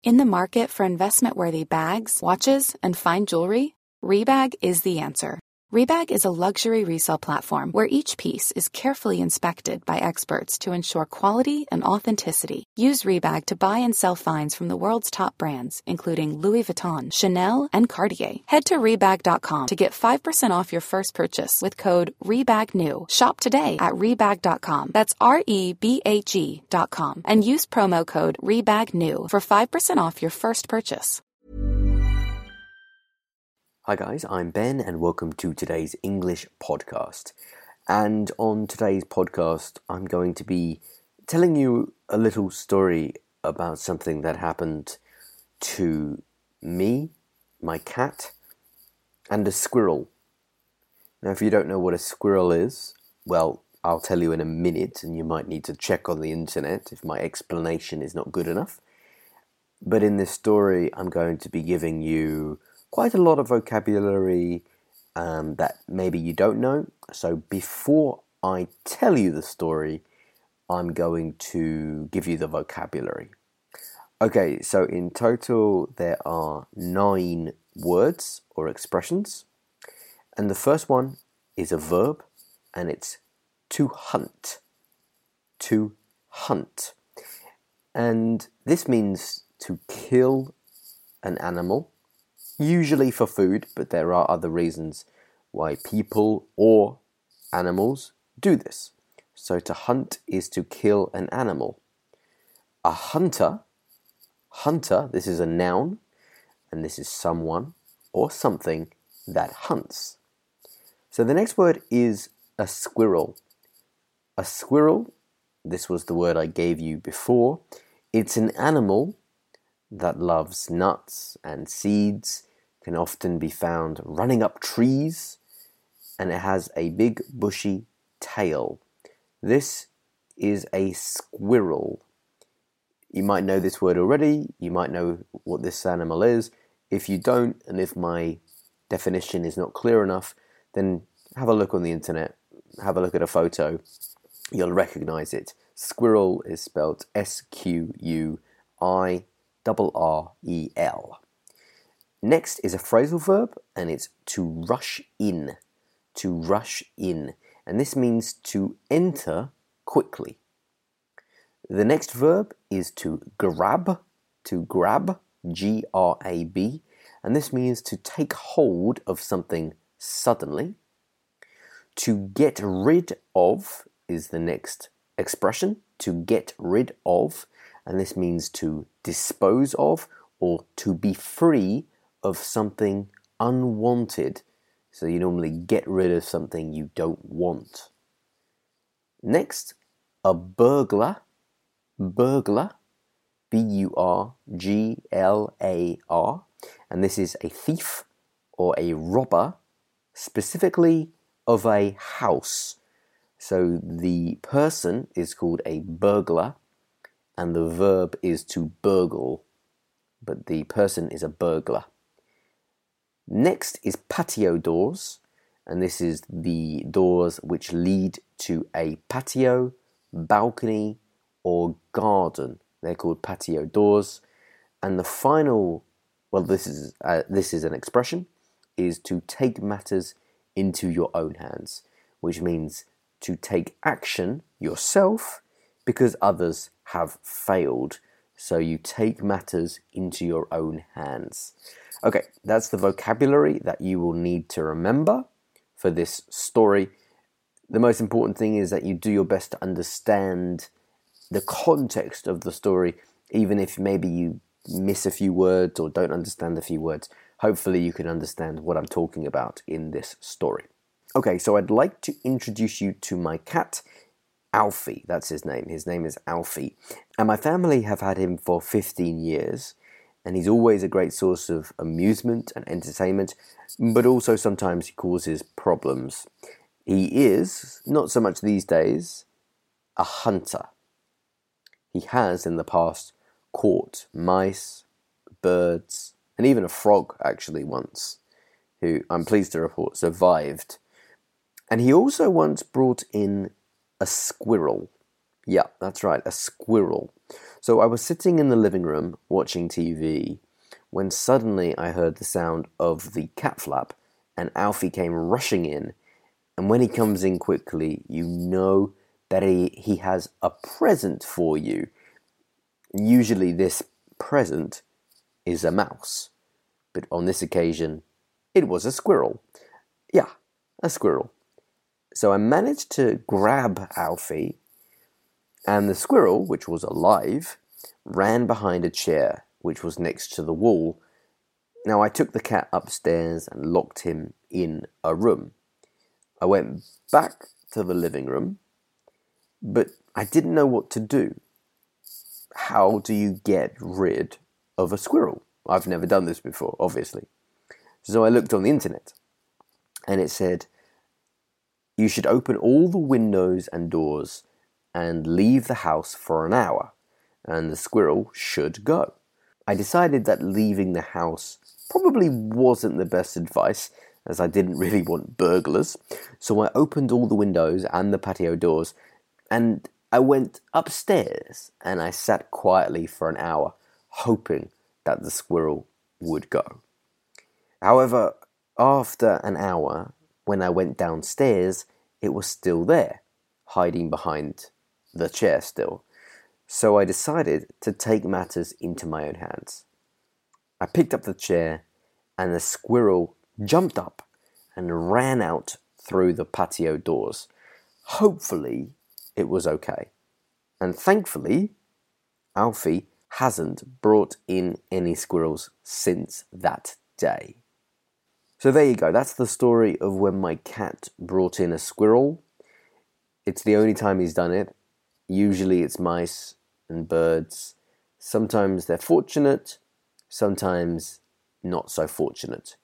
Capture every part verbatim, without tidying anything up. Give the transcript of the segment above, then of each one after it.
In the market for investment-worthy bags, watches, and fine jewelry, Rebag is the answer. Rebag is a luxury resale platform where each piece is carefully inspected by experts to ensure quality and authenticity. Use Rebag to buy and sell finds from the world's top brands, including Louis Vuitton, Chanel, and Cartier. Head to Rebag dot com to get five percent off your first purchase with code REBAGNEW. Shop today at Rebag dot com. That's R E B A G dot com. And use promo code REBAGNEW for five percent off your first purchase. Hi guys, I'm Ben and welcome to today's English podcast. And on today's podcast, I'm going to be telling you a little story about something that happened to me, my cat, and a squirrel. Now, if you don't know what a squirrel is, well, I'll tell you in a minute, and you might need to check on the internet if my explanation is not good enough. But in this story, I'm going to be giving you quite a lot of vocabulary um, that maybe you don't know. So before I tell you the story, I'm going to give you the vocabulary. Okay, so in total there are nine words or expressions. And the first one is a verb, and it's to hunt. To hunt. And this means to kill an animal, usually for food, but there are other reasons why people or animals do this. So to hunt is to kill an animal. A hunter, hunter, this is a noun, and this is someone or something that hunts. So the next word is a squirrel. A squirrel, this was the word I gave you before, it's an animal that loves nuts and seeds, can often be found running up trees, and it has a big bushy tail. This is a squirrel. You might know this word already, you might know what this animal is. If you don't, and if my definition is not clear enough, then have a look on the internet, have a look at a photo, you'll recognize it. Squirrel is spelled S Q U I R R E L. Next is a phrasal verb, and it's to rush in. To rush in. And this means to enter quickly. The next verb is to grab. To grab, G R A B. And this means to take hold of something suddenly. To get rid of is the next expression. To get rid of. And this means to dispose of or to be free of something unwanted. So you normally get rid of something you don't want. Next, a burglar. Burglar, B U R G L A R. And this is a thief or a robber, specifically of a house. So the person is called a burglar, and the verb is to burgle, but the person is a burglar. Next is patio doors, and this is the doors which lead to a patio, balcony, or garden. They're called patio doors. And the final, well, this is uh, this is an expression, is to take matters into your own hands, which means to take action yourself because others have failed. So you take matters into your own hands. Okay, that's the vocabulary that you will need to remember for this story. The most important thing is that you do your best to understand the context of the story, even if maybe you miss a few words or don't understand a few words. Hopefully you can understand what I'm talking about in this story. Okay, so I'd like to introduce you to my cat, Alfie. That's his name. His name is Alfie. And my family have had him for fifteen years. And he's always a great source of amusement and entertainment, but also sometimes he causes problems. He is, not so much these days, a hunter. He has in the past caught mice, birds, and even a frog actually once, who I'm pleased to report survived. And he also once brought in a squirrel. Yeah, that's right, a squirrel. So I was sitting in the living room watching T V when suddenly I heard the sound of the cat flap and Alfie came rushing in. And when he comes in quickly, you know that he, he has a present for you. Usually this present is a mouse, but on this occasion, it was a squirrel. Yeah, a squirrel. So I managed to grab Alfie, and the squirrel, which was alive, ran behind a chair, which was next to the wall. Now I took the cat upstairs and locked him in a room. I went back to the living room, but I didn't know what to do. How do you get rid of a squirrel? I've never done this before, obviously. So I looked on the internet, and it said, you should open all the windows and doors and leave the house for an hour, and the squirrel should go. I decided that leaving the house probably wasn't the best advice, as I didn't really want burglars. So I opened all the windows and the patio doors, and I went upstairs and I sat quietly for an hour, hoping that the squirrel would go. However, after an hour, when I went downstairs, it was still there, hiding behind the chair still. So I decided to take matters into my own hands. I picked up the chair, and the squirrel jumped up and ran out through the patio doors. Hopefully, it was okay. And thankfully, Alfie hasn't brought in any squirrels since that day. So there you go. That's the story of when my cat brought in a squirrel. It's the only time he's done it. Usually it's mice and birds. Sometimes they're fortunate, sometimes not so fortunate.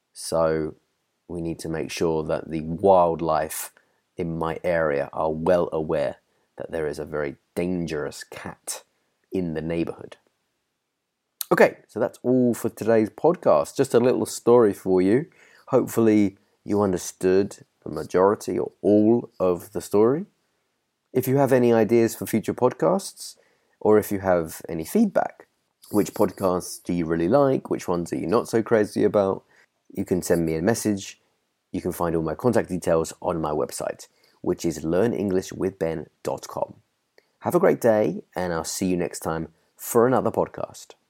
So we need to make sure that the wildlife in my area are well aware that there is a very dangerous cat in the neighborhood. Okay, so that's all for today's podcast. Just a little story for you. Hopefully you understood the majority or all of the story. If you have any ideas for future podcasts, or if you have any feedback, which podcasts do you really like, which ones are you not so crazy about, you can send me a message. You can find all my contact details on my website, which is learn english with ben dot com. Have a great day, and I'll see you next time for another podcast.